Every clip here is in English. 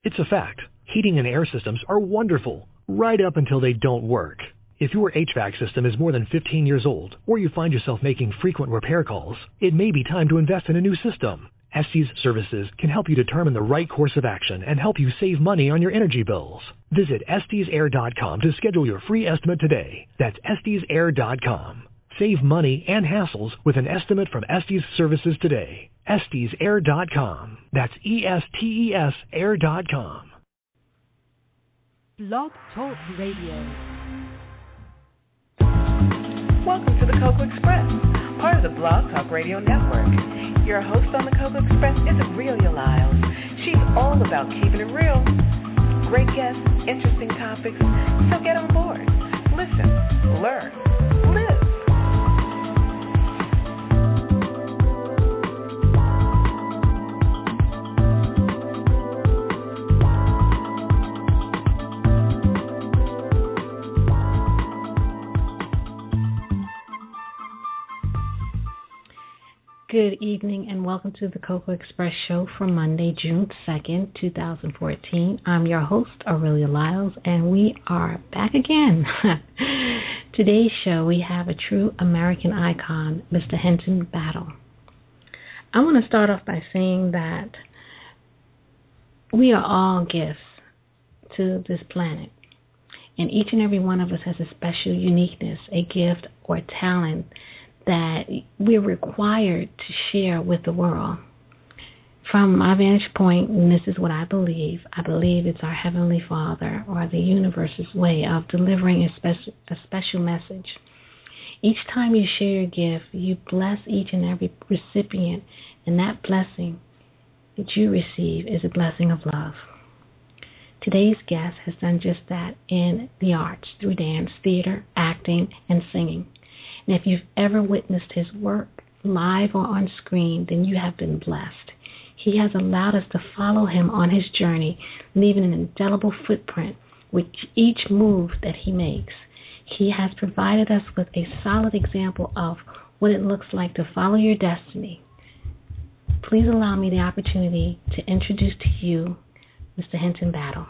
It's a fact. Heating and air systems are wonderful, right up until they don't work. If your HVAC system is more than 15 years old, or you find yourself making frequent repair calls, it may be time to invest in a new system. Estes Services can help you determine the right course of action and help you save money on your energy bills. Visit EstesAir.com to schedule your free estimate today. That's EstesAir.com. Save money and hassles with an estimate from Estes Services today. EstesAir.com. That's ESTES Air.com. Blog Talk Radio. Welcome to the Cocoa Express, part of the Blog Talk Radio Network. Your host on the Cocoa Express is Aurelia Lyles. She's all about keeping it real. Great guests, interesting topics, so get on board. Listen, learn, live. Good evening and welcome to the Cocoa Express show for Monday, June 2nd, 2014. I'm your host, Aurelia Lyles, and we are back again. Today's show, we have a true American icon, Mr. Henson Battle. I want to start off by saying that we are all gifts to this planet, and each and every one of us has a special uniqueness, a gift or talent that we're required to share with the world. From my vantage point, and this is what I believe it's our Heavenly Father or the universe's way of delivering a special message. Each time you share your gift, you bless each and every recipient, and that blessing that you receive is a blessing of love. Today's guest has done just that in the arts, through dance, theater, acting, and singing. And if you've ever witnessed his work, live or on screen, then you have been blessed. He has allowed us to follow him on his journey, leaving an indelible footprint with each move that he makes. He has provided us with a solid example of what it looks like to follow your destiny. Please allow me the opportunity to introduce to you Mr. Henson Battle.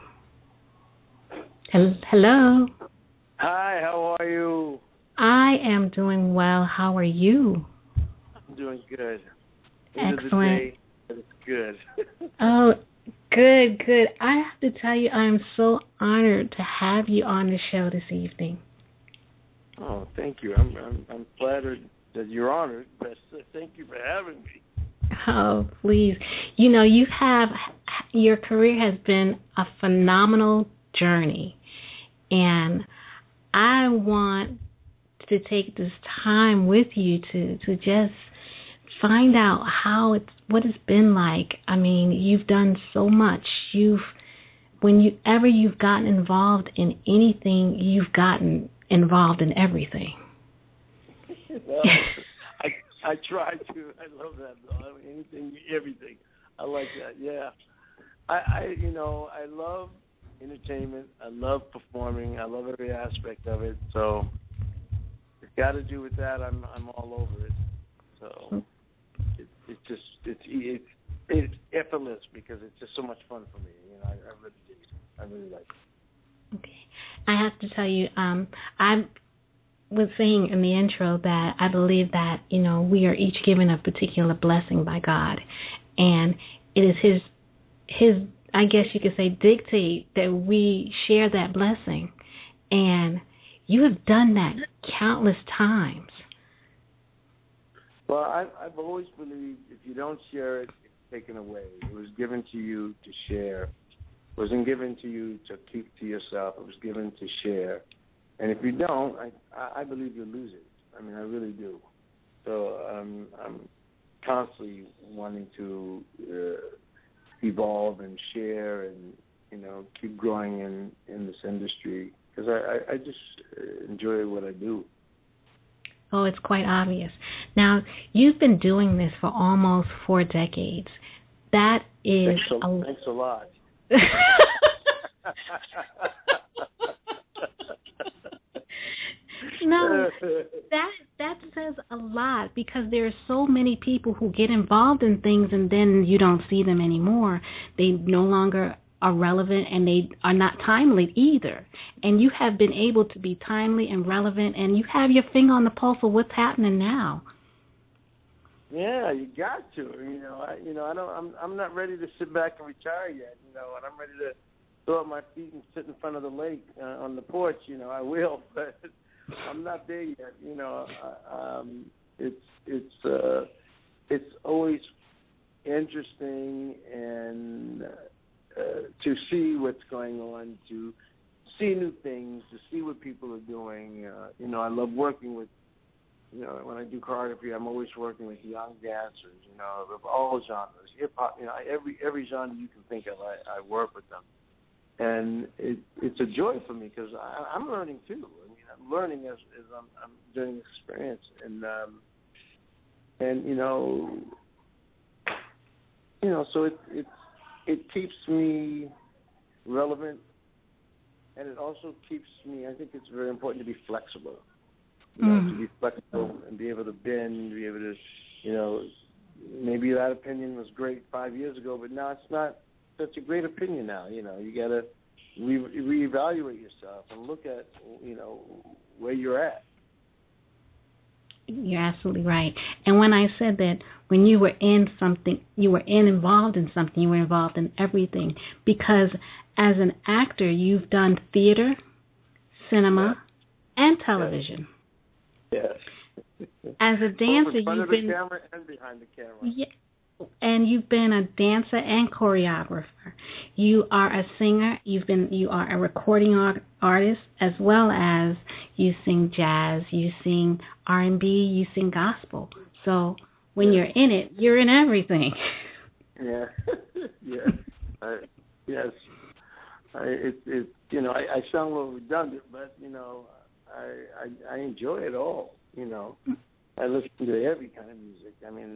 Hello. Hi, how are you? I am doing well. How are you? I'm doing good. Excellent. End of the day, it's good. Oh, good. I have to tell you, I'm so honored to have you on the show this evening. Oh, thank you. I'm flattered that you're honored, but thank you for having me. Oh, please. You know, your career has been a phenomenal journey, and I want to take this time with you to just find out what it's been like. I mean, you've done so much. Whenever you've gotten involved in anything, you've gotten involved in everything. Well, I try to. I love that, though. I mean, anything, everything. I like that. Yeah. I love entertainment. I love performing. I love every aspect of it. So it's got to do with that. I'm all over it. So it's effortless because it's just so much fun for me. You know, I really do. I really like it. Okay. I have to tell you, I was saying in the intro that I believe that, you know, we are each given a particular blessing by God, and it is his I guess you could say dictate that we share that blessing, and you have done that countless times. Well, I've always believed if you don't share it, it's taken away. It was given to you to share. It wasn't given to you to keep to yourself. It was given to share. And if you don't, I believe you'll lose it. I mean, I really do. So I'm constantly wanting to evolve and share and, you know, keep growing in this industry because I just enjoy what I do. Oh, it's quite obvious. Now, you've been doing this for almost 4 decades. That is... Thanks a lot. No, that says a lot because there are so many people who get involved in things and then you don't see them anymore. They no longer are relevant and they are not timely either. And you have been able to be timely and relevant, and you have your finger on the pulse of what's happening now. Yeah, you got to. I'm not ready to sit back and retire yet. And I'm ready to throw up my feet and sit in front of the lake on the porch. I will, but I'm not there yet. It's always interesting and to see what's going on, to see new things, to see what people are doing. I love working with. When I do choreography, I'm always working with young dancers, of all genres, hip hop, every genre you can think of, I work with them, and it's a joy for me because I'm learning too. I'm learning as I'm doing the experience, and so it keeps me relevant, and it also keeps me. I think it's very important to be flexible. To be flexible and be able to bend, be able to, maybe that opinion was great 5 years ago, but now it's not such a great opinion now. You got to reevaluate yourself and look at, where you're at. You're absolutely right. And when I said that when you were in something, involved in something, you were involved in everything, because as an actor, you've done theater, cinema, and television. Yes. As a dancer, you've been camera and behind the camera. Yeah, and you've been a dancer and choreographer. You are a singer. You are a recording artist, as well as you sing jazz, you sing R&B, you sing gospel. So when you're in it, you're in everything. Yeah. Yes. I sound a little redundant, but I enjoy it all. I listen to every kind of music.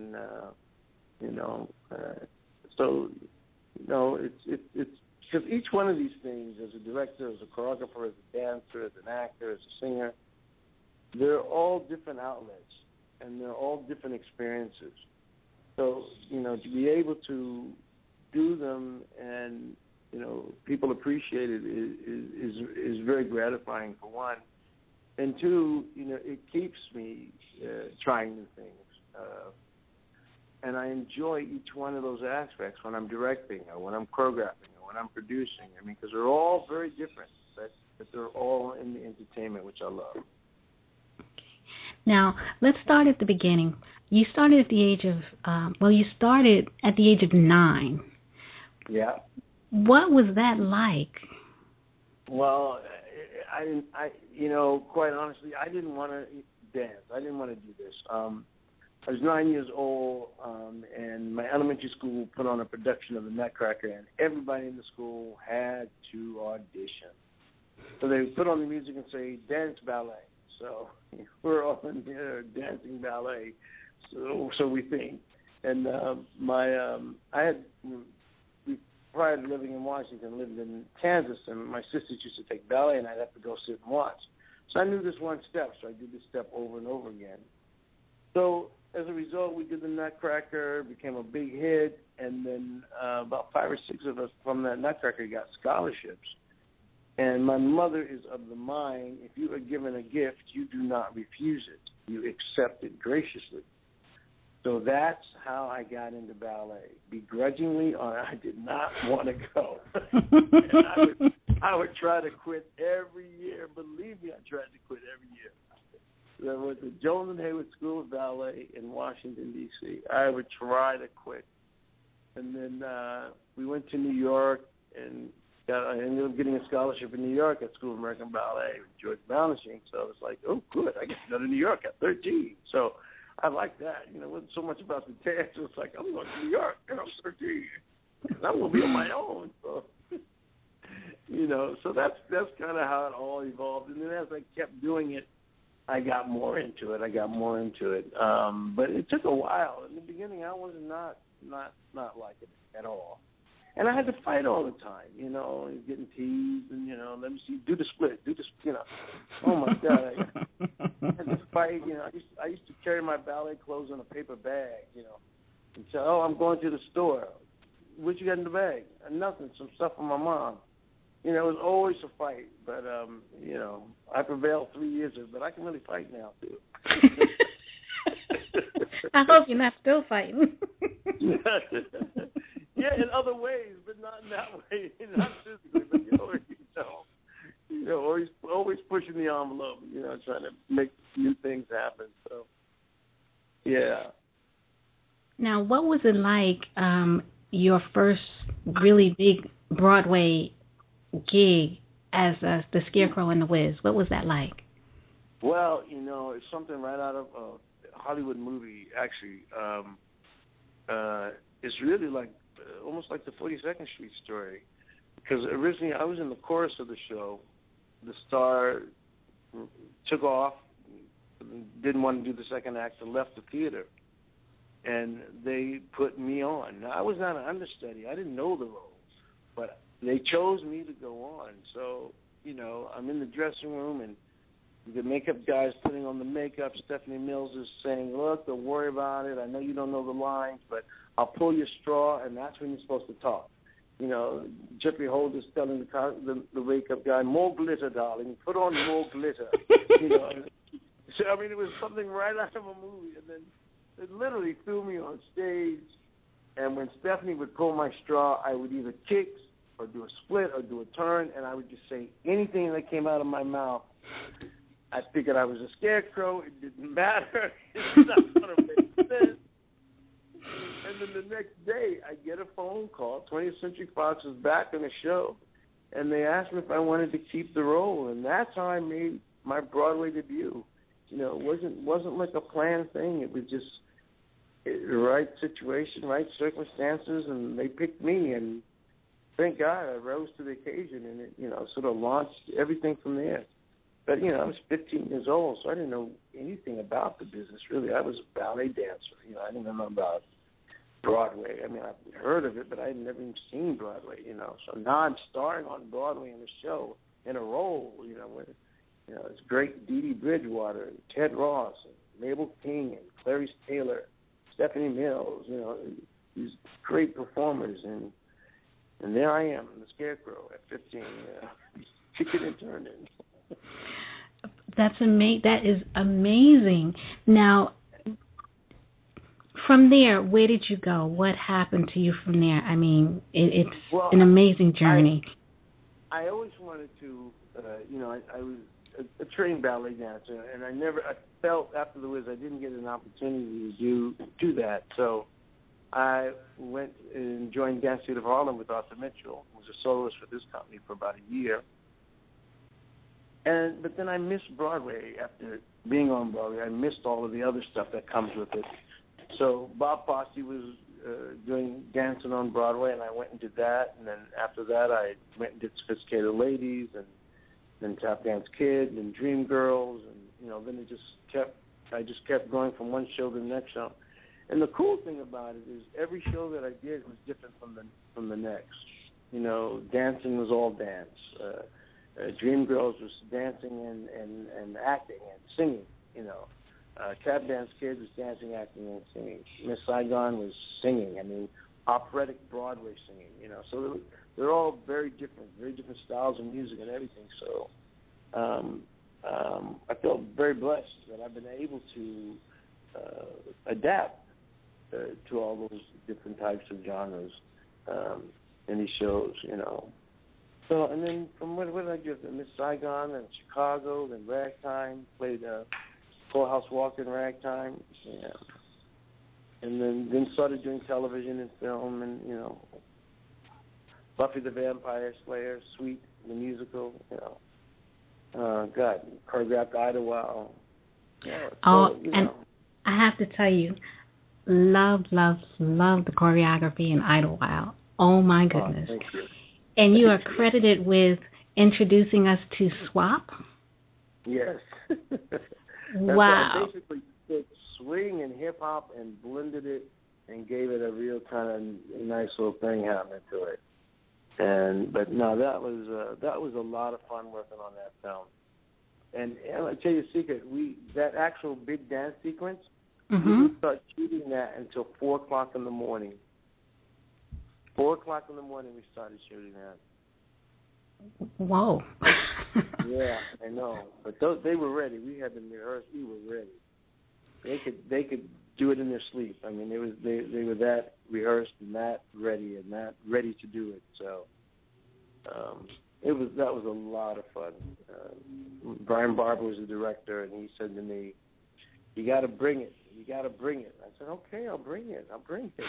It's because each one of these things, as a director, as a choreographer, as a dancer, as an actor, as a singer, they're all different outlets and they're all different experiences. So to be able to do them and people appreciate it is very gratifying, for one. And two, it keeps me trying new things. And I enjoy each one of those aspects when I'm directing or when I'm choreographing or when I'm producing. Because they're all very different, but they're all in the entertainment, which I love. Now, let's start at the beginning. You started at the age of 9. Yeah. What was that like? Well, quite honestly, I didn't want to dance. I didn't want to do this. I was 9 years old, and my elementary school put on a production of The Nutcracker, and everybody in the school had to audition. So they would put on the music and say, dance ballet. So we're all in here dancing ballet, so we think. And prior to living in Washington, lived in Kansas, and my sisters used to take ballet, and I'd have to go sit and watch. So I knew this one step, so I did this step over and over again. So as a result, we did The Nutcracker, became a big hit, and then about 5 or 6 of us from that Nutcracker got scholarships. And my mother is of the mind, if you are given a gift, you do not refuse it. You accept it graciously. So that's how I got into ballet. Begrudgingly, or I did not want to go. And I would try to quit every year. Believe me, I tried to quit every year. I went to Jones and Hayward School of Ballet in Washington, D.C. I would try to quit. And then we went to New York, and I ended up getting a scholarship in New York at School of American Ballet with George Balanchine. So I was like, oh, good, I get to go to New York at 13. So I like that. It wasn't so much about the dance. It was like, I'm going to New York. I'm 13. And I'm going to be on my own. So, so that's kind of how it all evolved. And then as I kept doing it, I got more into it. But it took a while. In the beginning, I was not liking it at all. And I had to fight all the time, getting teased and, let me see, do the split. Oh, my God. I had to fight, I used to carry my ballet clothes in a paper bag, and say, I'm going to the store. what you got in the bag? Nothing, some stuff from my mom. You know, it was always a fight, but, you know, I prevailed 3 years ago, but I can really fight now, too. I hope you're not still fighting. Yeah, in other ways, but not in that way. Not physically, but, you know, always pushing the envelope, you know, trying to make new things happen. So, yeah. Now, what was it like, your first really big Broadway gig as the Scarecrow and the Wiz? What was that like? Well, you know, it's something right out of a Hollywood movie, actually. It's really like almost like the 42nd Street Story. Because originally I was in the chorus of the show. The star took off, didn't want to do the second act, and left the theater. And they put me on. Now, I was not an understudy. I didn't know the role. But they chose me to go on. So, you know, I'm in the dressing room, and the makeup guy's putting on the makeup. Stephanie Mills is saying, look, don't worry about it. I know you don't know the lines, but I'll pull your straw, and that's when you're supposed to talk. You know, Jeffrey Holder's telling the makeup guy, more glitter, darling. Put on more glitter. You know, so, I mean, it was something right out of a movie. And then it literally threw me on stage. And when Stephanie would pull my straw, I would either kick or do a split or do a turn, and I would just say anything that came out of my mouth. I figured I was a scarecrow. It didn't matter. It's not going to make sense. And then the next day, I get a phone call. 20th Century Fox was back on the show, and they asked me if I wanted to keep the role, and that's how I made my Broadway debut. You know, it wasn't like a planned thing. It was just the right situation, right circumstances, and they picked me, and thank God I rose to the occasion, and it, you know, sort of launched everything from there. But, you know, I was 15 years old, so I didn't know anything about the business, really. I was a ballet dancer. You know, I didn't know about Broadway. I mean, I've heard of it, but I had never even seen Broadway, you know. So now I'm starring on Broadway in a show, in a role, you know, with, you know, it's great Dee Dee Bridgewater, and Ted Ross, and Mabel King, and Clarice Taylor, Stephanie Mills, you know, these great performers. And there I am, the Scarecrow at 15, kicking and turning. That is amazing. Now, from there, where did you go? What happened to you from there? I mean, it's an amazing journey. I always wanted to, you know, I was a trained ballet dancer, and I felt after the Wiz I didn't get an opportunity to do that. So I went and joined Dance Theater of Harlem with Arthur Mitchell, who was a soloist for this company for about a year. But then I missed Broadway after being on Broadway. I missed all of the other stuff that comes with it. So Bob Fosse was doing dancing on Broadway, and I went and did that. And then after that, I went and did Sophisticated Ladies, and then Tap Dance Kid, and Dreamgirls, and you know, then I just kept going from one show to the next show. And the cool thing about it is every show that I did was different from the next. You know, dancing was all dance. Dreamgirls was dancing and acting and singing, you know. Tap Dance Kid was dancing, acting, and singing. Miss Saigon was singing. I mean, operatic Broadway singing, you know. So they're all very different styles of music and everything. So I felt very blessed that I've been able to adapt to all those different types of genres in these shows, you know. So, and then from what did I do? Miss Saigon and Chicago, then Ragtime, played Full House Walk in Ragtime, yeah. And then started doing television and film, and, you know, Buffy the Vampire Slayer, Sweet, the musical, you know. Choreographed Idlewild. Yeah, so, and know. I have to tell you, love the choreography in Idlewild. Oh, my goodness. Thank you. And you are credited with introducing us to SWAP? Yes. Wow. I basically took swing and hip-hop and blended it and gave it a real kind of nice little thing happening to it. But no, that was a lot of fun working on that film. And I'll tell you a secret, that actual big dance sequence, we didn't start shooting that until 4 o'clock in the morning. 4 o'clock in the morning we started shooting that. Whoa. Yeah, I know. But they were ready. We had them rehearsed. We were ready. They could do it in their sleep. I mean, they were that rehearsed and that ready to do it. So that was a lot of fun. Brian Barber was the director, and he said to me, "You got to bring it. You got to bring it." I said, "Okay, I'll bring it. I'll bring it."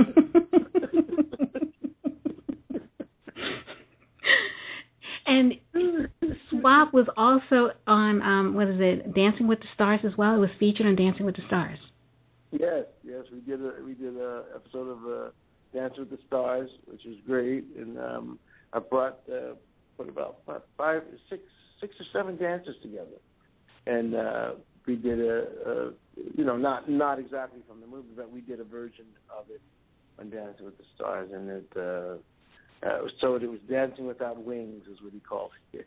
And SWAP was also on, Dancing with the Stars as well? It was featured on Dancing with the Stars. Yes, we did a episode of Dancing with the Stars, which was great, and I brought about 6 or 7 dancers together, and we did not exactly from the movie, but we did a version of it on Dancing with the Stars, and it was Dancing Without Wings is what he called it.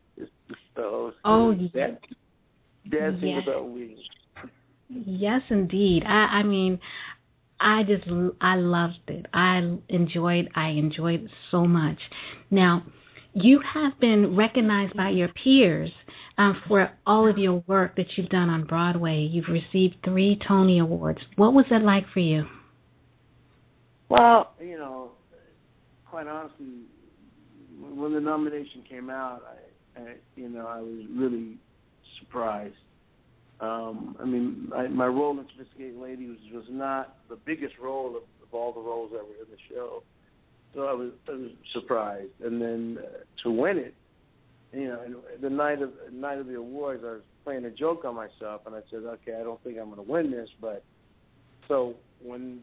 Dancing Without Wings. Yes, indeed. I mean, I loved it. I enjoyed it so much. Now, you have been recognized by your peers for all of your work that you've done on Broadway. You've received 3 Tony Awards. What was that like for you? Well, quite honestly, when the nomination came out, I was really surprised. My role in Sophisticated Lady was not the biggest role of all the roles that were in the show, so I was surprised. And then to win it, the night of the awards, I was playing a joke on myself, and I said, "Okay, I don't think I'm going to win this." But so when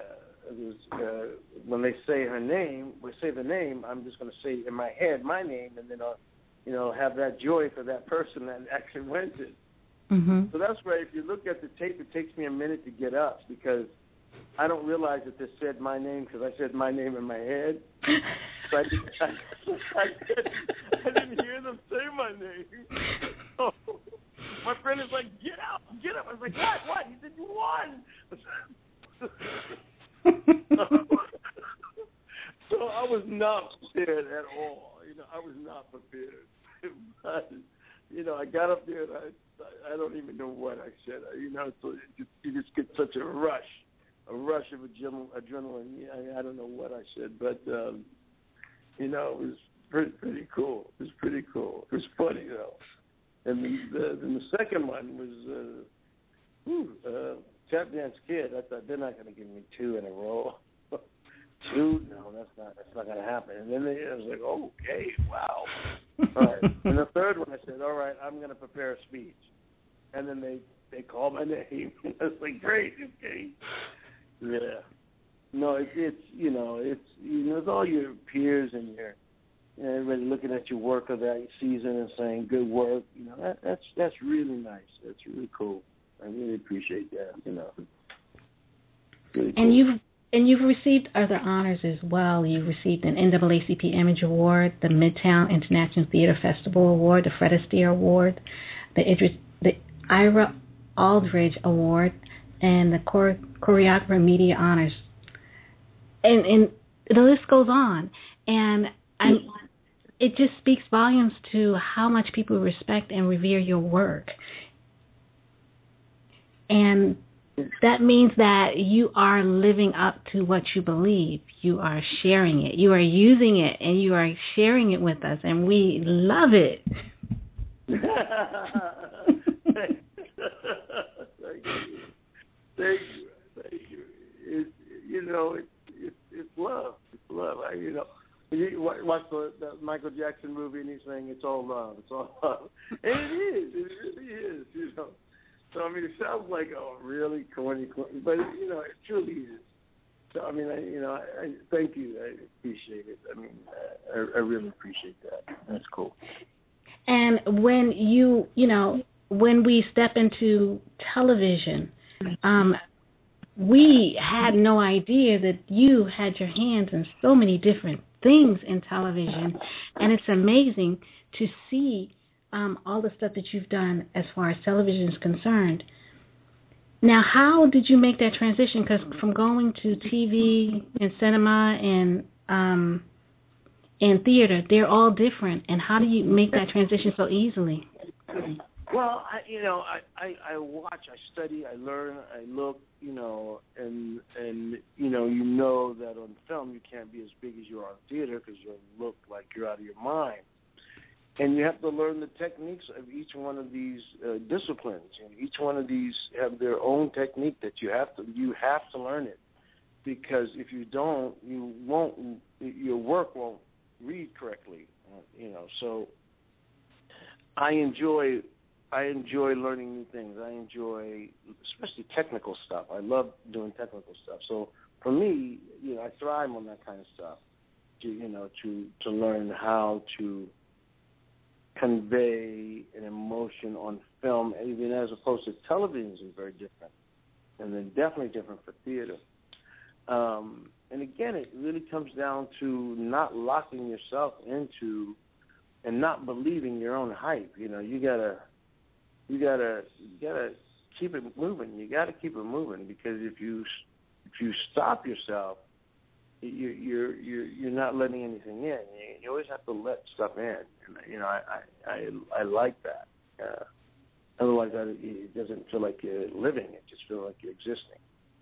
when they say her name, the name, I'm just going to say in my head my name, and then I'll have that joy for that person that actually wins it. Mm-hmm. So that's why if you look at the tape, it takes me a minute to get up because I don't realize that they said my name because I said my name in my head. So I didn't hear them say my name. So my friend is like, get up. I was like, what? He said, you won. So I was not prepared at all. I was not prepared. But, I got up there and I don't even know what I said. So you just get such a rush of adrenaline. I don't know what I said, but it was pretty cool. It was pretty cool. It was funny though. And then the second one was Tap Dance Kid. I thought they're not going to give me 2 in a row. 2? No, that's not going to happen. And then I was like, okay, wow. All right. And the third one, I said, all right, I'm going to prepare a speech. And then they called my name. And I was like, great, okay. Yeah. No, it's all your peers and everybody looking at your work of that season and saying good work. That's really nice. That's really cool. I really appreciate that. Really cool. And you've received other honors as well. You've received an NAACP Image Award, the Midtown International Theater Festival Award, the Fred Astaire Award, the Ira Aldridge Award, and the Choreographer Media Honors. And the list goes on. And it just speaks volumes to how much people respect and revere your work. And that means that you are living up to what you believe. You are sharing it. You are using it, and you are sharing it with us, and we love it. Thank you. It's love. It's love. You watch the Michael Jackson movie, and he's saying it's all love. It's all love, and it is. It really is. So it sounds like really corny, but it truly is. So I thank you. I appreciate it. I really appreciate that. That's cool. And when when we step into television, we had no idea that you had your hands in so many different things in television, and it's amazing to see all the stuff that you've done as far as television is concerned. Now, how did you make that transition? Because from going to TV and cinema and in theater, they're all different. And how do you make that transition so easily? Well, I watch, I study, I learn, I look, and you know that on film you can't be as big as you are on theater because you'll look like you're out of your mind. And you have to learn the techniques of each one of these disciplines, and each one of these have their own technique that you have to learn it, because if you don't, your work won't read correctly, So I enjoy learning new things. I enjoy, especially technical stuff. I love doing technical stuff. So for me, I thrive on that kind of stuff. To learn how to convey an emotion on film, even as opposed to television, is very different, and then definitely different for theater. And again, it really comes down to not locking yourself into and not believing your own hype. You gotta keep it moving. You gotta keep it moving, because if you stop yourself, you're not letting anything in. You always have to let stuff in. And, I like that. Otherwise, it doesn't feel like you're living. It just feels like you're existing.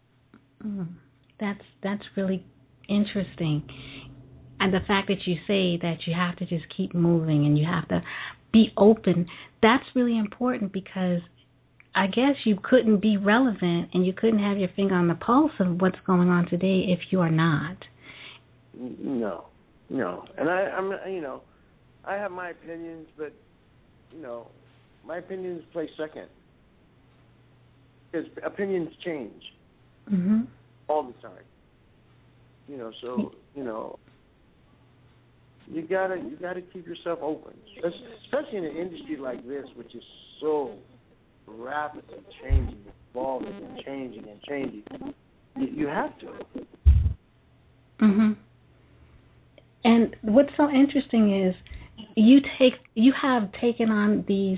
That's really interesting. And the fact that you say that you have to just keep moving and you have to be open, that's really important, because I guess you couldn't be relevant and you couldn't have your finger on the pulse of what's going on today if you are not. No. And I have my opinions, but my opinions play second, because opinions change all the time. So you gotta keep yourself open, especially in an industry like this, which is so rapidly changing, evolving, and changing. You have to. And what's so interesting is you have taken on these,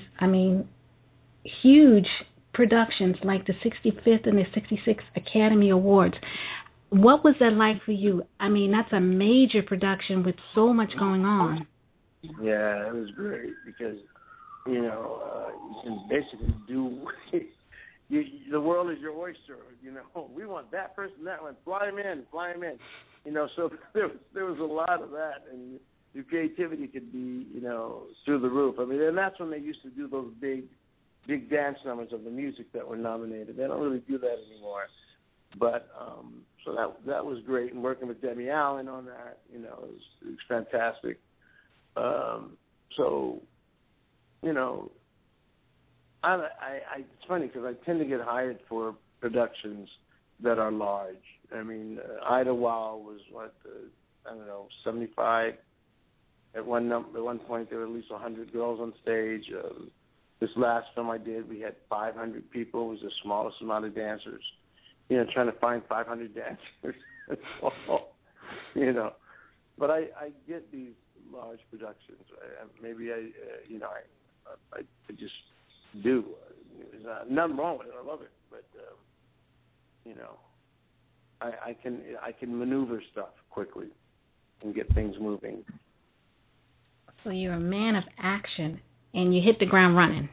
huge productions like the 65th and the 66th Academy Awards. What was that like for you? That's a major production with so much going on. Yeah, it was great, because you can basically do. The world is your oyster. We want that person, that one. Fly him in. So there was a lot of that, and your creativity could be, through the roof. And that's when they used to do those big dance numbers of the music that were nominated. They don't really do that anymore. But so that was great, and working with Debbie Allen on that, it was fantastic. So, it's funny because I tend to get hired for productions that are large. Idlewild was 75. At one point, there were at least 100 girls on stage. This last film I did, we had 500 people. It was the smallest amount of dancers. Trying to find 500 dancers. But I get these large productions. I just do. There's nothing wrong with it. I love it. But I can maneuver stuff quickly and get things moving. So you're a man of action, and you hit the ground running.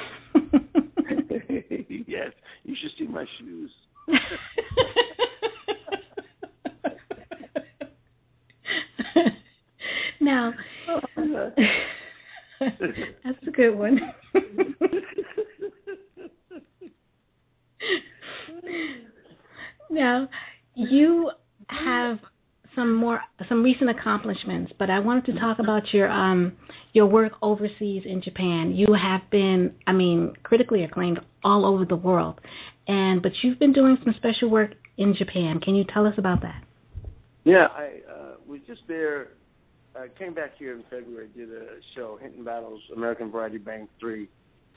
Yes, you should see my shoes. Now, that's a good one. Now, you have some recent accomplishments, but I wanted to talk about your work overseas in Japan. You have been, critically acclaimed all over the world, but you've been doing some special work in Japan. Can you tell us about that? Yeah, I was just there. I came back here in February, did a show, Hinton Battles American Variety Bank 3.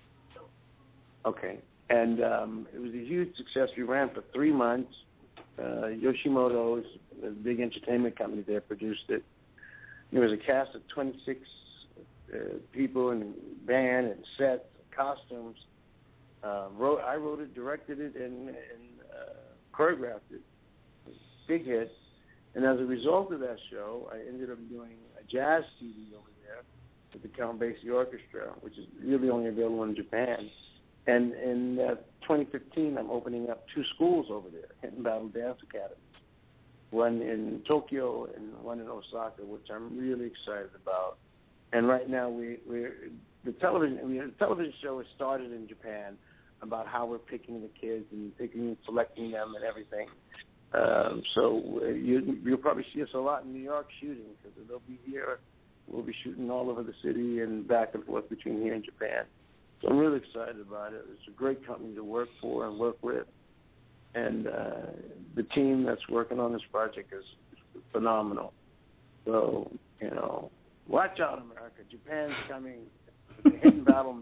Okay. And it was a huge success. We ran for 3 months. Yoshimoto, a big entertainment company there, produced it. There was a cast of 26 people and band and set, costumes. I wrote it, directed it, and choreographed it. Big hit. And as a result of that show, I ended up doing a jazz CD over there with the Count Basie Orchestra, which is really only available in Japan. And in 2015, I'm opening up 2 schools over there, Hidden Battle Dance Academy, one in Tokyo and one in Osaka, which I'm really excited about. And right now, the television show has started in Japan about how we're picking the kids and selecting them and everything. So you'll probably see us a lot in New York shooting, because they'll be here. We'll be shooting all over the city and back and forth between here and Japan. So I'm really excited about it. It's a great company to work for and work with. And the team that's working on this project is phenomenal. So, watch out, America. Japan's coming. It's a hidden battle.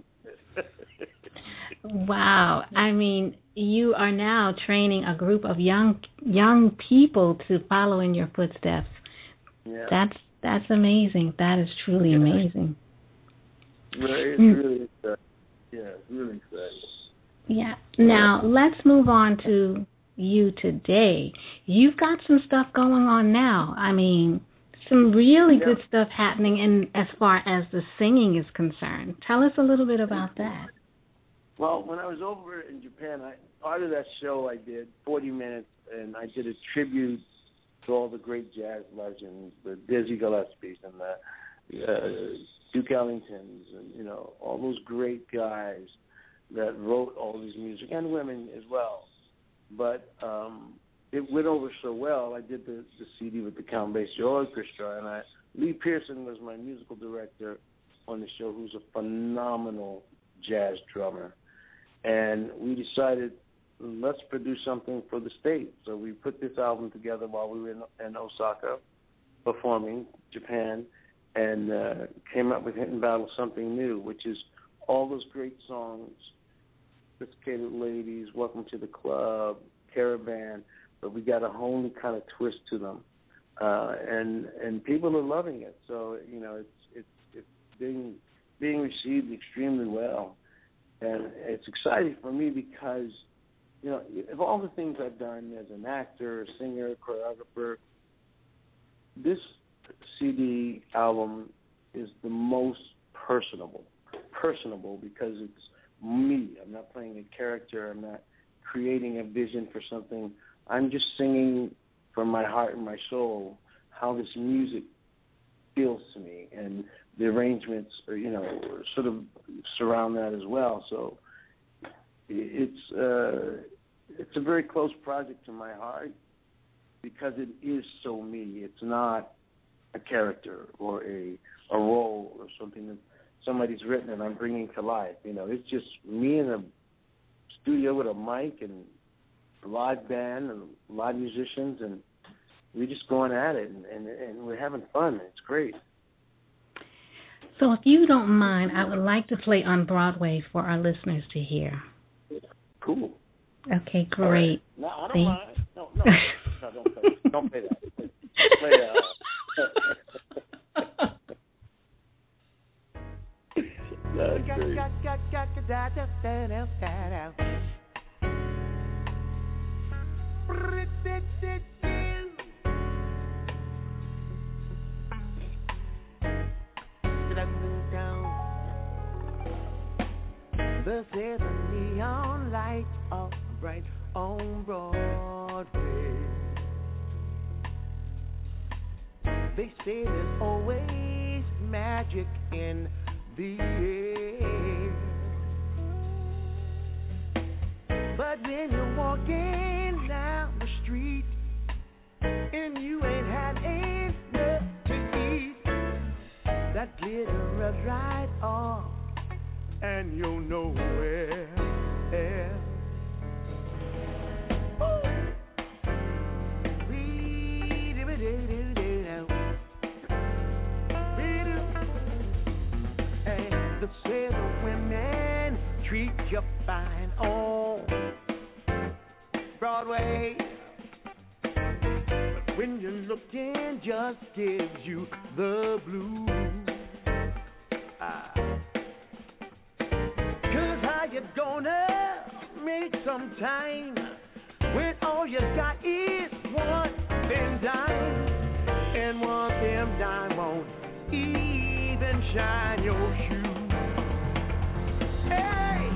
Wow. I mean, you are now training a group of young people to follow in your footsteps. Yeah. That's amazing. That is truly amazing. It's really exciting. Yeah, it's really exciting. Yeah. Now, let's move on to you today. You've got some stuff going on now. I mean, some really good stuff happening in as far as the singing is concerned. Tell us a little bit about that. Well, when I was over in Japan, part of that show I did 40 minutes, and I did a tribute to all the great jazz legends, the Dizzy Gillespie's and the Duke Ellingtons, and all those great guys that wrote all this music, and women as well. But it went over so well. I did the CD with the Count Basie Orchestra, and Lee Pearson was my musical director on the show, who's a phenomenal jazz drummer. And we decided, let's produce something for the States. So we put this album together while we were in Osaka performing, Japan, and came up with Hidden Battle Something New, which is all those great songs, Sophisticated Ladies, Welcome to the Club, Caravan, but we got a whole new kind of twist to them. And people are loving it. So, it's being received extremely well. And it's exciting for me because, of all the things I've done as an actor, singer, choreographer, this CD album is the most personable because it's me. I'm not playing a character. I'm not creating a vision for something. I'm just singing from my heart and my soul how this music feels to me, and the arrangements, sort of surround that as well. So it's a very close project to my heart because it is so me. It's not a character or a role or something that somebody's written and I'm bringing to life. It's just me in a studio with a mic and a live band and live musicians, and we're just going at it, and we're having fun. It's great. So if you don't mind, I would like to play on Broadway for our listeners to hear. Cool. Okay, great. Right. No, I don't mind. No, don't play that. Play That's great. This is a neon light of bright on Broadway. They say there's always magic in the air. But when you're walking down the street and you ain't had enough to eat, that glitter rubs right off and you'll know where. The say the women treat you fine on Broadway, but when you're looking, just gives you the blues. You gonna make some time when all you got is one thin dime? and one them dime won't even shine your shoes. Hey,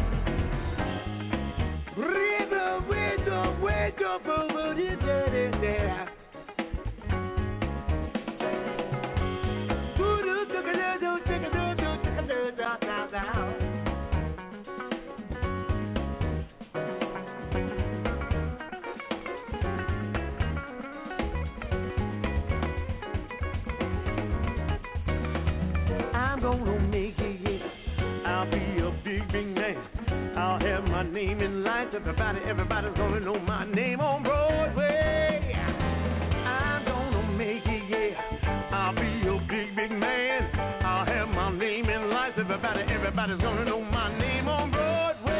I'm gonna make it, yeah. I'll be a big, big man. I'll have my name in lights. Everybody's gonna know my name on Broadway. I'm gonna make it, yeah. I'll be a big, big man. I'll have my name in lights. Everybody's gonna know my name on Broadway.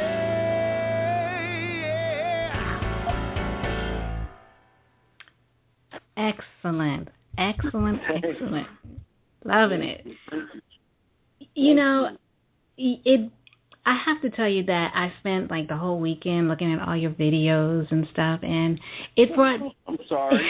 Yeah. Excellent. Loving it. You know, I have to tell you that I spent like the whole weekend looking at all your videos and stuff, and it brought... I'm sorry.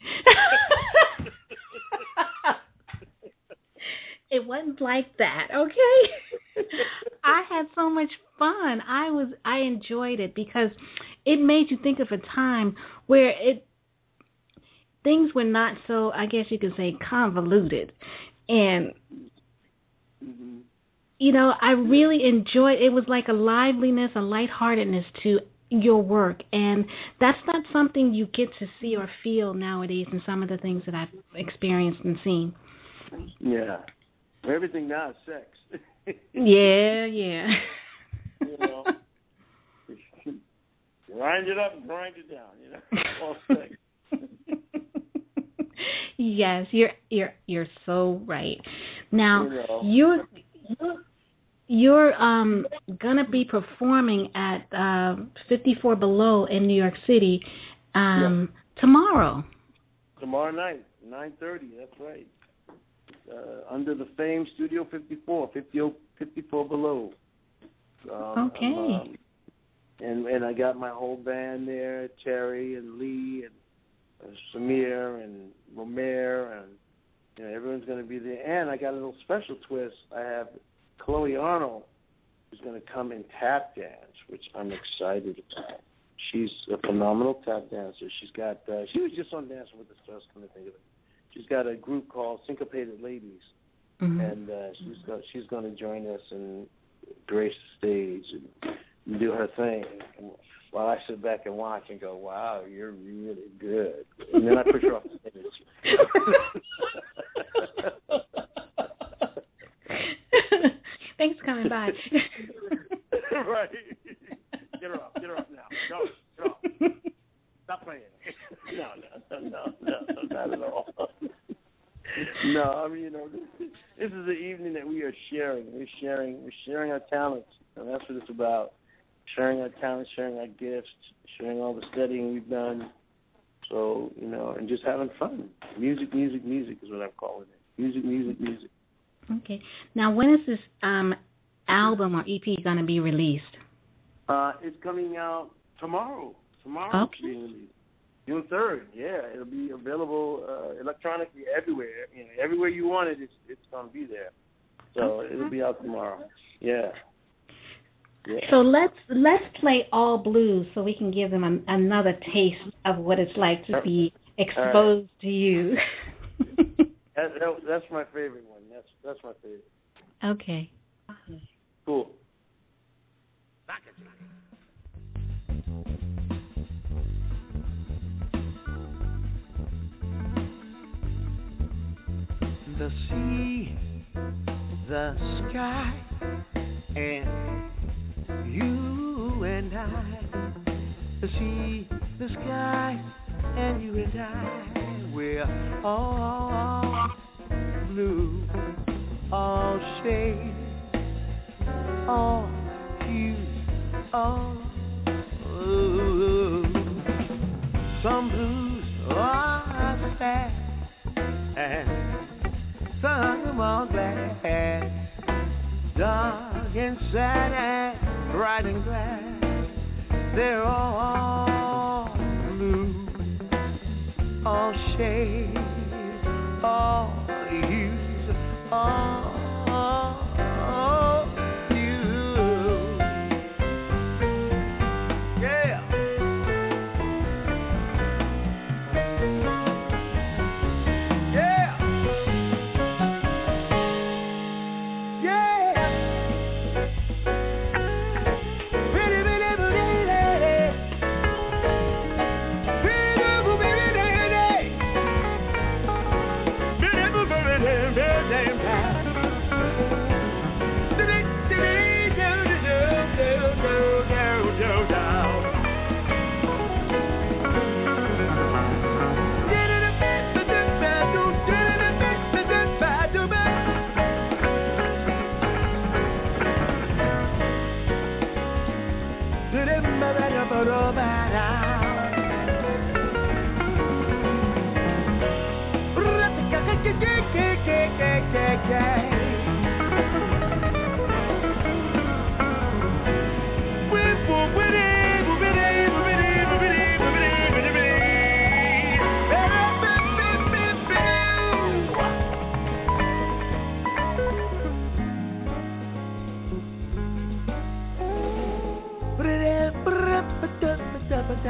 It wasn't like that, okay? I had so much fun. I enjoyed it because it made you think of a time where things were not so, I guess you could say, convoluted. And, you know, I really enjoyed it. It was like a liveliness, a lightheartedness to your work. And that's not something you get to see or feel nowadays in some of the things that I've experienced and seen. Yeah. Everything now is sex. Yeah. You know, grind it up and grind it down, you know, all sex. Yes, you're so right. Now, you know. you're gonna be performing at 54 Below in New York City tomorrow. Tomorrow night, 9:30. That's right. Under the Fame Studio 54 Below. Okay. And I got my whole band there, Terry and Lee and Samir and Romer, and you know, everyone's going to be there. And I got a little special twist. I have Chloe Arnold, who's going to come and tap dance, which I'm excited about. She's a phenomenal tap dancer. She's got she was just on Dancing with the Stars, come to think of it. She's got a group called Syncopated Ladies, and she's going to join us and grace the stage and do her thing. And while I sit back and watch and go, wow, you're really good. And then I push her off the stage. Thanks for coming by. Right. Get her up now. No, get off. Stop playing. No, not at all. No, I mean, you know, this is the evening that we are sharing. We're sharing our talents, and that's what it's about. Sharing our talents, sharing our gifts, sharing all the studying we've done. So, you know, and just having fun. Music is what I'm calling it. Music. Okay. Now, when is this album or EP going to be released? It's coming out tomorrow. Okay. It's being released. June 3rd, yeah. It'll be available electronically everywhere. You know, everywhere you want it, it's going to be there. So it'll be out tomorrow. Yeah. So let's play All Blues so we can give them another taste of what it's like to be exposed to you. That's my favorite one. That's my favorite. Okay. Cool. The sea, the sky, and you and I. The sea, the sky, and you and I. We're all blue, all shade, all hue, all blue. Some blues are sad, and some are glad, dark and sad and bright and glad. They're all blue, all shades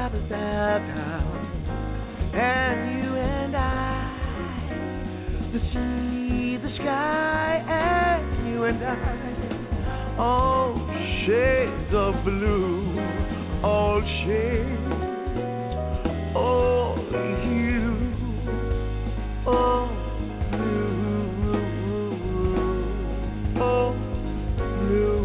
Sabbath town, and you and I, the sea, the sky, and you and I, all shades of blue, all shades, all hue, all blue, all blue.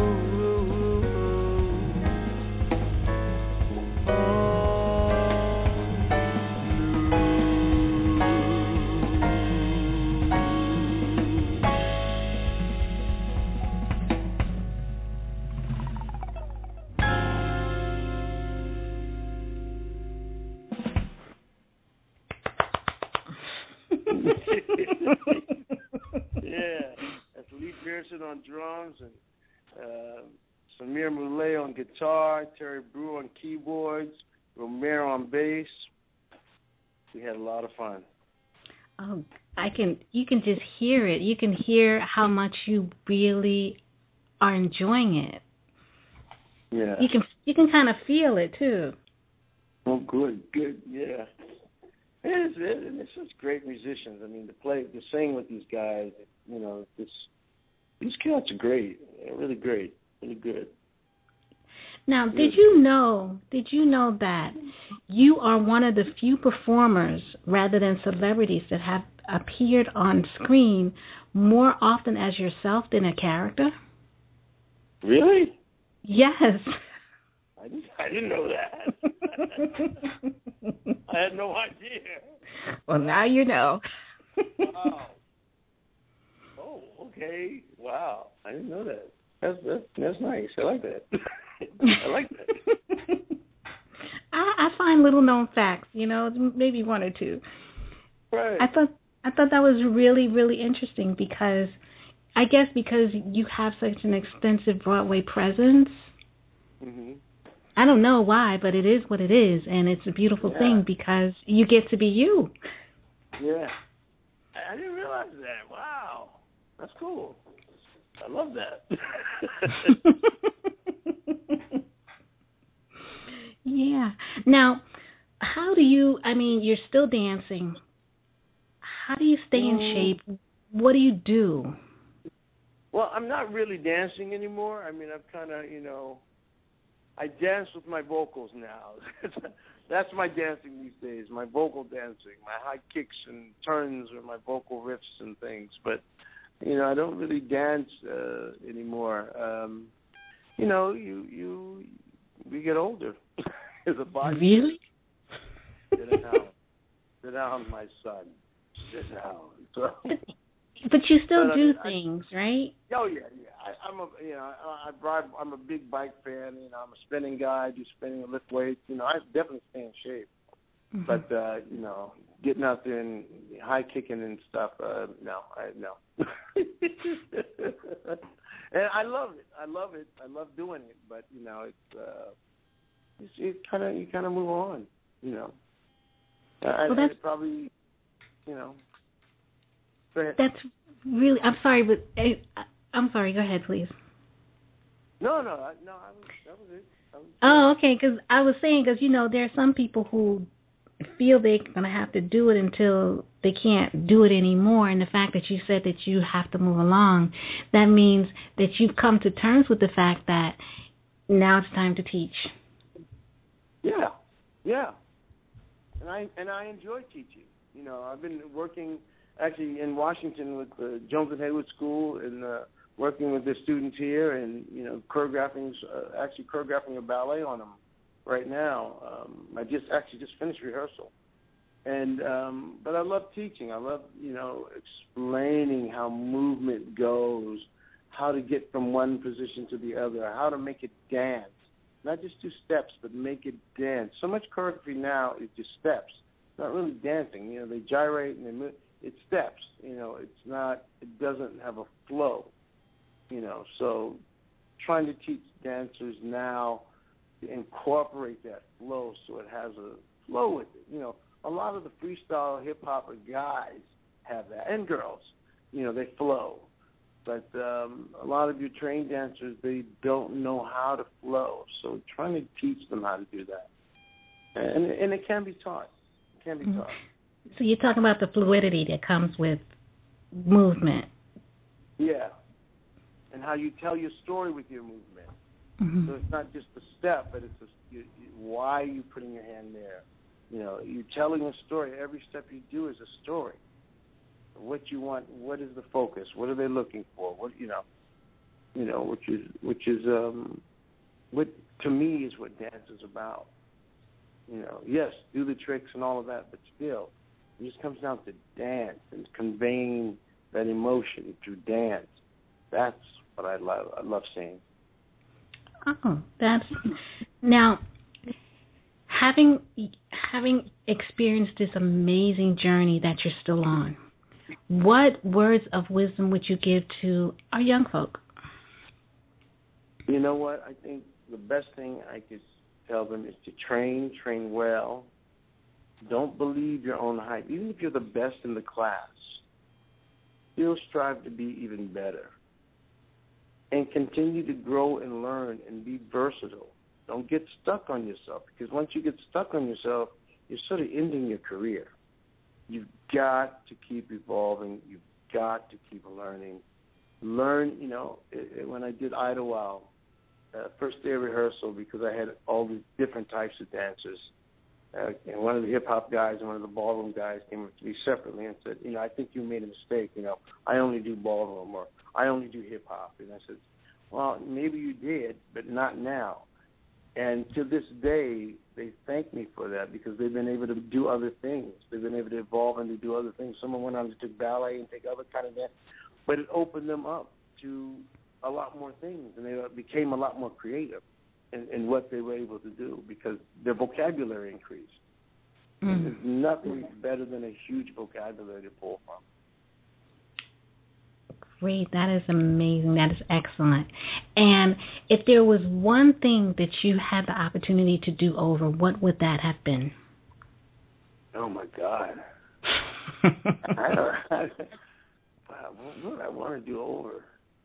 Yeah, that's Lee Pearson on drums and Samir Moulay on guitar, Terry Brew on keyboards, Romero on bass. We had a lot of fun. Oh, you can just hear it. You can hear how much you really are enjoying it. Yeah. You can kind of feel it too. Oh, good, yeah. It's just great musicians. I mean, to sing with these guys, you know, these cats are great. They're really great, really good. Now, did you know that you are one of the few performers, rather than celebrities, that have appeared on screen more often as yourself than a character? Really? Yes. I didn't know that. I had no idea. Well, now you know. Wow. Oh, okay. Wow. I didn't know that. That's nice. I like that. I like that. I find little known facts, you know, maybe one or two. Right. I thought that was really, really interesting because you have such an extensive Broadway presence. Mm-hmm. I don't know why, but it is what it is, and it's a beautiful thing because you get to be you. Yeah. I didn't realize that. Wow. That's cool. I love that. Yeah. Now, you're still dancing. How do you stay in shape? What do you do? Well, I'm not really dancing anymore. I mean, I've kind of, you know, I dance with my vocals now. That's my dancing these days, my vocal dancing, my high kicks and turns or my vocal riffs and things. But, you know, I don't really dance anymore. You know, we get older as a body. Really? Sit down, my son. Sit down. So, but you still do things, right? Oh yeah. I'm a big bike fan. You know, I'm a spinning guy. I do spinning and lift weights. You know, I definitely stay in shape. Mm-hmm. But you know, getting out there and high kicking and stuff, no. And I love it. I love doing it. But you know, you kind of move on. You know, I probably, you know. Go ahead. That's really. I'm sorry, but I'm sorry. Go ahead, please. No. That was it. Oh, okay. Because I was saying, because you know, there are some people who feel they're gonna have to do it until they can't do it anymore. And the fact that you said that you have to move along, that means that you've come to terms with the fact that now it's time to teach. Yeah. And I enjoy teaching. You know, I've been working actually in Washington with the Jones and Haywood School and working with the students here, and you know, choreographing a ballet on them right now. I just finished rehearsal, and but I love teaching. I love, you know, explaining how movement goes, how to get from one position to the other, how to make it dance, not just do steps, but make it dance. So much choreography now is just steps, not really dancing. You know, they gyrate and they move. It's steps, you know, it doesn't have a flow, you know, so trying to teach dancers now to incorporate that flow so it has a flow with it. You know, a lot of the freestyle hip-hop guys have that, and girls, you know, they flow. But a lot of your trained dancers, they don't know how to flow, so trying to teach them how to do that. And it can be taught. It can be taught. So you're talking about the fluidity that comes with movement. Yeah. And how you tell your story with your movement. Mm-hmm. So it's not just a step, but it's why are you putting your hand there? You know, you're telling a story. Every step you do is a story. What you want, what is the focus? What are they looking for? What which is what to me is what dance is about. You know, yes, do the tricks and all of that, but still, it just comes down to dance and conveying that emotion through dance. That's what I love. I love seeing. Oh, that's now having experienced this amazing journey that you're still on. What words of wisdom would you give to our young folk? You know what? I think the best thing I could tell them is to train well. Don't believe your own hype. Even if you're the best in the class, still strive to be even better. And continue to grow and learn and be versatile. Don't get stuck on yourself, because once you get stuck on yourself, you're sort of ending your career. You've got to keep evolving. You've got to keep learning. Learn, you know, when I did Idlewild, first day of rehearsal, because I had all these different types of dancers, and one of the hip-hop guys and one of the ballroom guys came up to me separately and said, you know, I think you made a mistake. You know, I only do ballroom, or I only do hip-hop. And I said, well, maybe you did, but not now. And to this day, they thank me for that, because they've been able to do other things. They've been able to evolve and to do other things. Someone went on to take ballet and take other kind of dance, but it opened them up to a lot more things, and they became a lot more creative in what they were able to do, because their vocabulary increased. Mm-hmm. There's nothing better than a huge vocabulary to pull from. Great. That is amazing. That is excellent. And if there was one thing that you had the opportunity to do over, what would that have been? Oh, my God. What would I want to do over?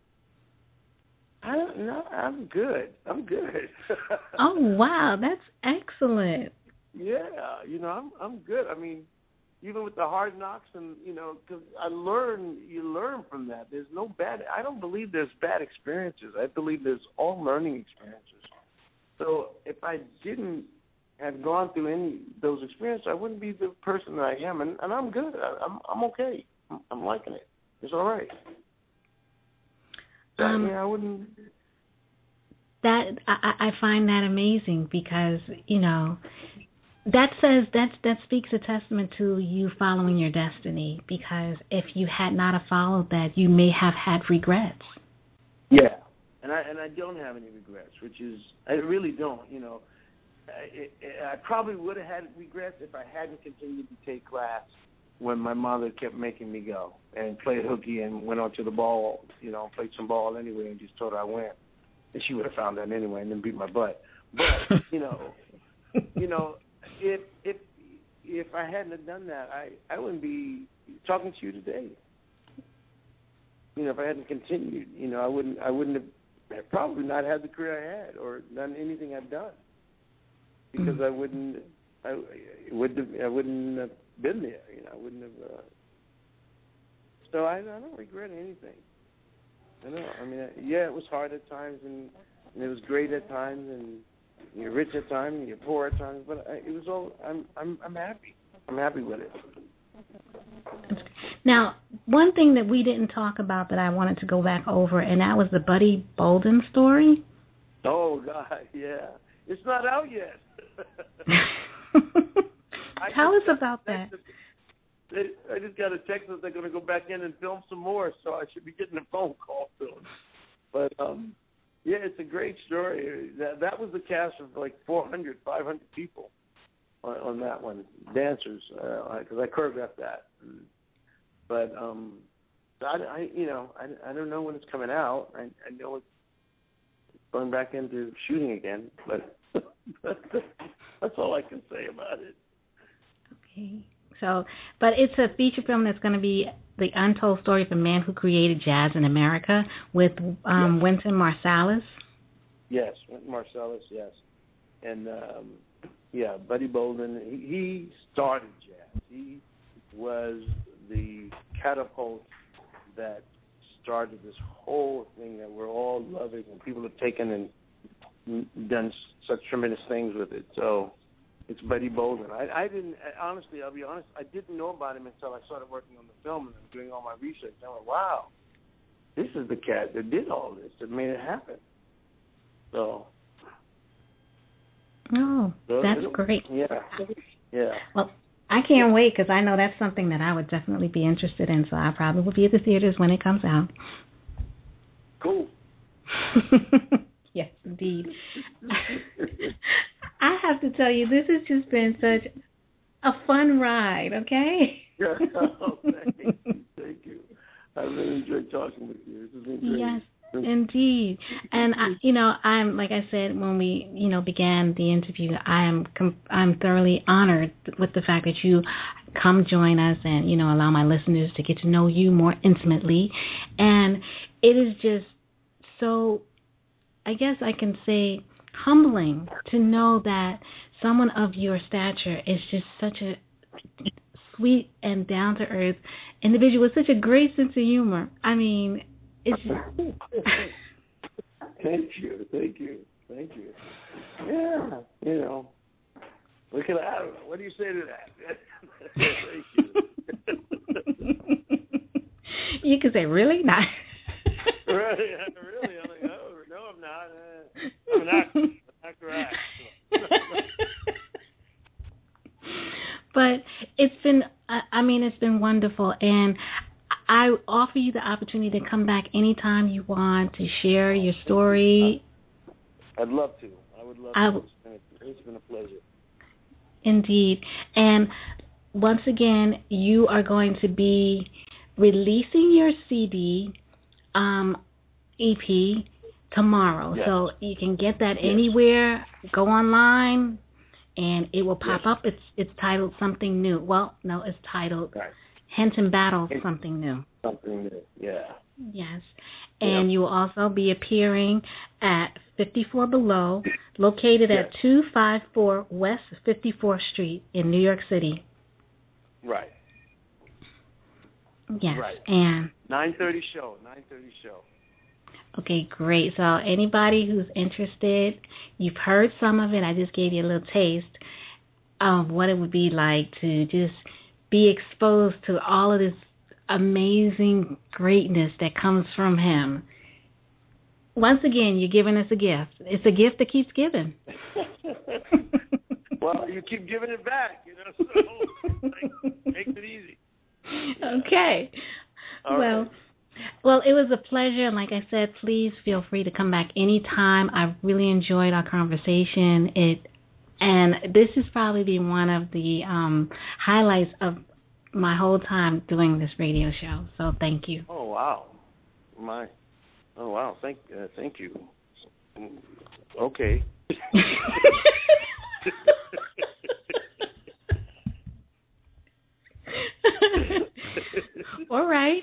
I don't know. I'm good. Oh, wow. That's excellent. Yeah. You know, I'm good. I mean, even with the hard knocks, and, you know, because you learn from that. There's no bad, I don't believe there's bad experiences. I believe there's all learning experiences. So if I didn't have gone through any of those experiences, I wouldn't be the person that I am, and I'm good. I'm okay. I'm liking it. It's all right. I wouldn't. That I find that amazing, because, you know, that speaks a testament to you following your destiny, because if you had not have followed that, you may have had regrets. Yeah, and I don't have any regrets, which is, I really don't. You know, I probably would have had regrets if I hadn't continued to take class when my mother kept making me go and played hooky and went on to the ball, you know, played some ball anyway and just told her I went. And she would have found that anyway and then beat my butt. But, you know, if I hadn't have done that, I wouldn't be talking to you today. You know, if I hadn't continued, you know, I wouldn't have probably not had the career I had or done anything I've done, because I wouldn't have been there. You know, I wouldn't have. So I don't regret anything. I know. I mean, yeah, it was hard at times, and it was great at times, and you're rich at times, and you're poor at times. But it was all. I'm happy. I'm happy with it. Now, one thing that we didn't talk about that I wanted to go back over, and that was the Buddy Bolden story. Oh God, yeah, it's not out yet. Tell us about that. I just got a text that they're going to go back in and film some more, so I should be getting a phone call soon. But, yeah, it's a great story. That was the cast of like 400, 500 people on that one, dancers, because I choreographed that. But I don't know when it's coming out. I know it's going back into shooting again, but that's all I can say about it. Okay. So, but it's a feature film that's going to be the untold story of a man who created jazz in America with Wynton Marsalis. Yes, Wynton Marsalis, yes. And Buddy Bolden. He started jazz. He was the catapult that started this whole thing that we're all loving, and people have taken and done such tremendous things with it. So it's Buddy Bolden. I didn't, honestly, I'll be honest, I didn't know about him until I started working on the film and doing all my research. And I went, wow, this is the cat that did all this, that made it happen. So. Oh, that's great. Yeah. Well, I can't wait because I know that's something that I would definitely be interested in. So I probably will be at the theaters when it comes out. Cool. Yes, indeed. I have to tell you, this has just been such a fun ride, okay? Oh, thank you. I really enjoyed talking with you. This has been great. Yes, indeed. And I'm like I said when we began the interview, I'm thoroughly honored with the fact that you come join us and allow my listeners to get to know you more intimately. And it is just so, I guess I can say, humbling to know that someone of your stature is just such a sweet and down-to-earth individual with such a great sense of humor. I mean, it's just... Thank you. Yeah, look at that. What do you say to that? Thank you. You could say, really? Not. Really? I'm like, no, I'm not. I'm not correct. But it's been wonderful, and I offer you the opportunity to come back anytime you want to share your story. I'd love to. I would love to. It's been a pleasure. Indeed. And once again, you are going to be releasing your CD EP tomorrow. Yes. So you can get that anywhere. Go online, and it will pop up. It's titled Something New. Well, no, it's titled Henton Battles Something New. Something new, yeah. Yes. And you will also be appearing at 54 Below, located at 254 West 54th Street in New York City. Right. Yes. Right. And 9:30 show. Okay, great. So anybody who's interested, you've heard some of it. I just gave you a little taste of what it would be like to just be exposed to all of this amazing greatness that comes from him. Once again, you're giving us a gift. It's a gift that keeps giving. Well, you keep giving it back, so makes it easy. Okay. Well, it was a pleasure. And like I said, please feel free to come back anytime. I really enjoyed our conversation. And this has probably been one of the highlights of my whole time doing this radio show. So thank you. Oh, wow. Thank you. Okay. All right.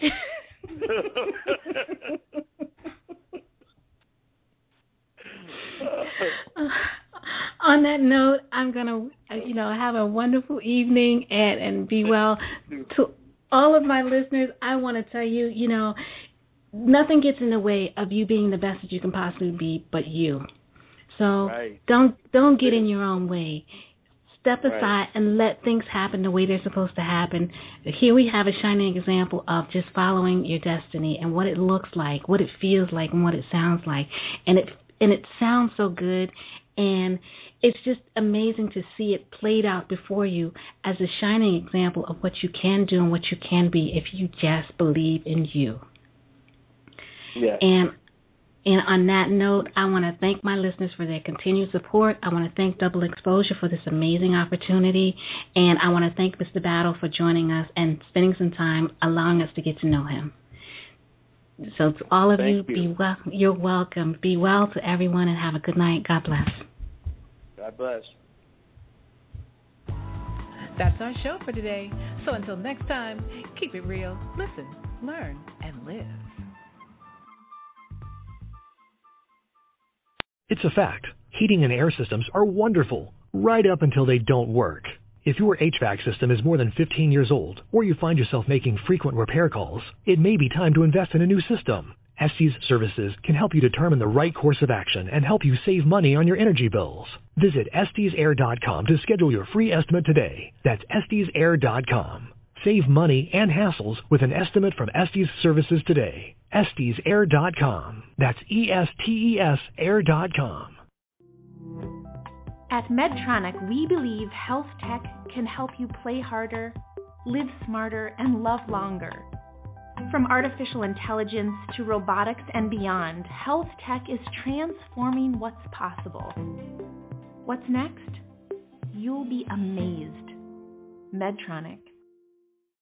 On that note, I'm going to, have a wonderful evening and be well. To all of my listeners, I want to tell you, nothing gets in the way of you being the best that you can possibly be but you. So don't get in your own way. Step aside and let things happen the way they're supposed to happen. Here we have a shining example of just following your destiny and what it looks like, what it feels like, and what it sounds like. And it sounds so good, and it's just amazing to see it played out before you as a shining example of what you can do and what you can be if you just believe in you. Yeah. And on that note, I want to thank my listeners for their continued support. I want to thank Double Exposure for this amazing opportunity. And I want to thank Mr. Battle for joining us and spending some time allowing us to get to know him. So to all of you, be well. You're welcome. Be well to everyone and have a good night. God bless. God bless. That's our show for today. So until next time, keep it real, listen, learn, and live. It's a fact. Heating and air systems are wonderful. right up until they don't work. If your HVAC system is more than 15 years old, or you find yourself making frequent repair calls, it may be time to invest in a new system. Estes Services can help you determine the right course of action and help you save money on your energy bills. Visit EstesAir.com to schedule your free estimate today. That's EstesAir.com. Save money and hassles with an estimate from Estes Services today. EstesAir.com. That's ESTES Air.com. At Medtronic, we believe health tech can help you play harder, live smarter, and love longer. From artificial intelligence to robotics and beyond, health tech is transforming what's possible. What's next? You'll be amazed. Medtronic.